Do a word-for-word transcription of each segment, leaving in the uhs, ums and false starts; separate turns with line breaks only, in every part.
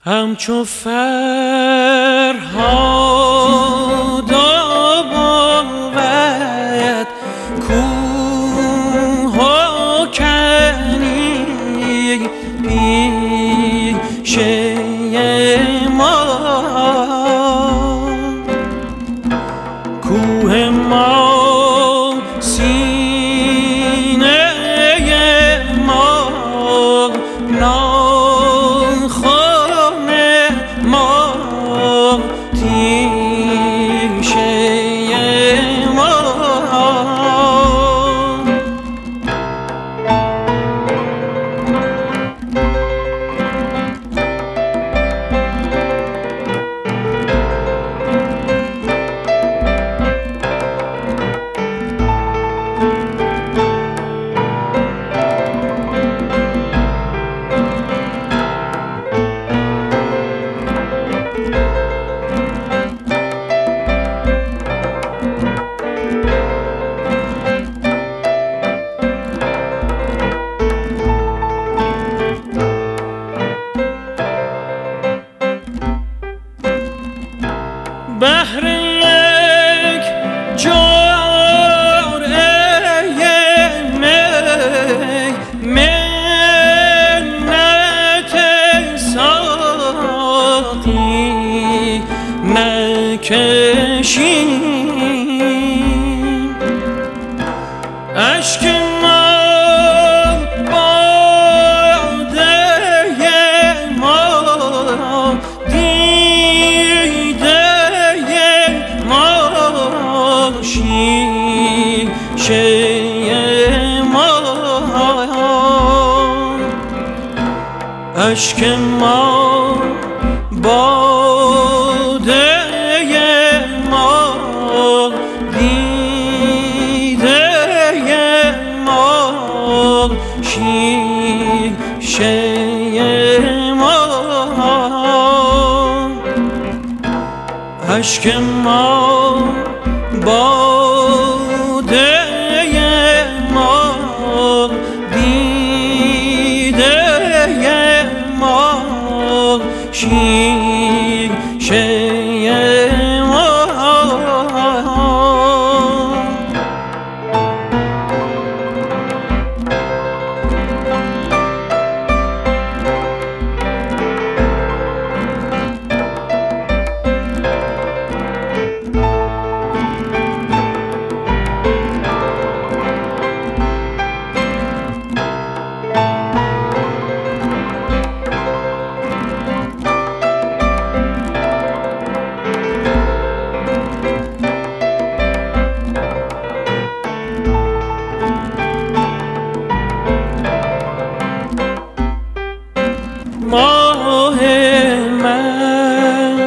همچو فرهاد آباد کوه و کنی پیش ما، کوه ما سینه ما ناخن ما تیشه ما. بهر یک جرعه می منت ساقی نکشیم، اشک ما باده ما شیشه ما، اشک ما باده ما دیده ما شیشه ما، اشک ما باده ما دیده ما شیشه ما. ماه من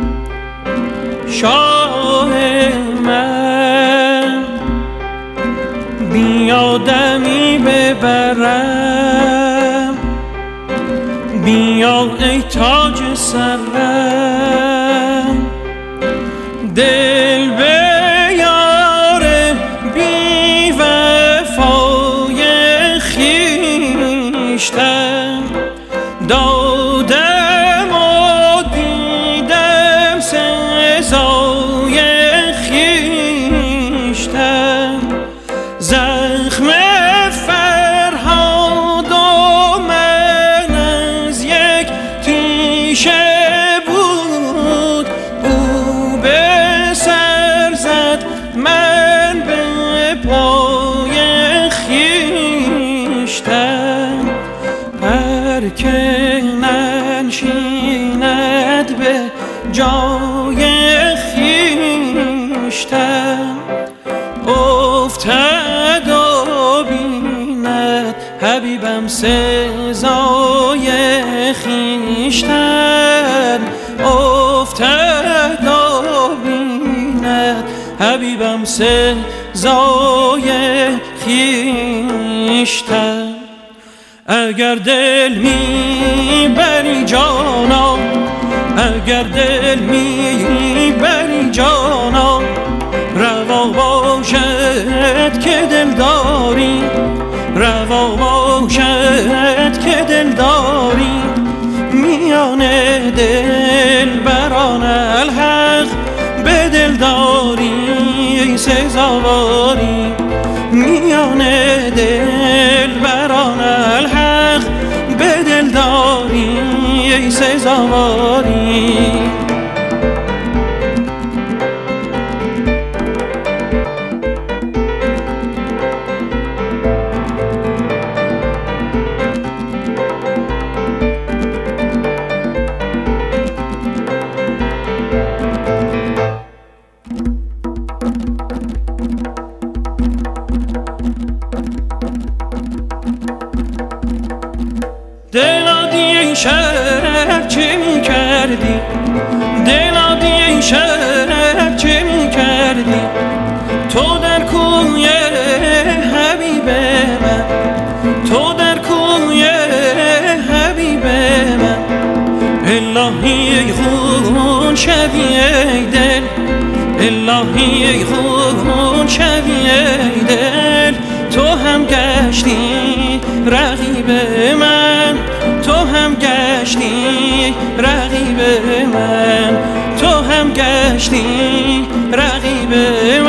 شاه من بیا دمی ببرم، بیا ای تاج سرم، دل به یار بی وفای خویشتن دادم و دیدم سزای خویشتن، زخم فرهاد و من از یک تیشه بود، او به سر زد من به پای خویشتن، هر که ننشیند به جای خویشتن افتد و بیند حبیبم سزای خویشتن، افتد و بیند حبیبم سزای خویشتن. اگر دل می بری جانا، اگر دل می بری جانا، روا باشد که دلداری، روا باشد که دلداری میان دل بران الحق به دلداری سزاواری میان دل بران الحق به دلداری سزاواری دلا دی این شب چه می کردی دلا دی این شب چه می کردی تو در کوی حبیب من تو در کوی حبیب من الهی ای خون شوی ای دل الهی ای خون شوی ای دل تو هم گشتی رقیب من تو هم گشتی رقیب من تو هم گشتی رقیب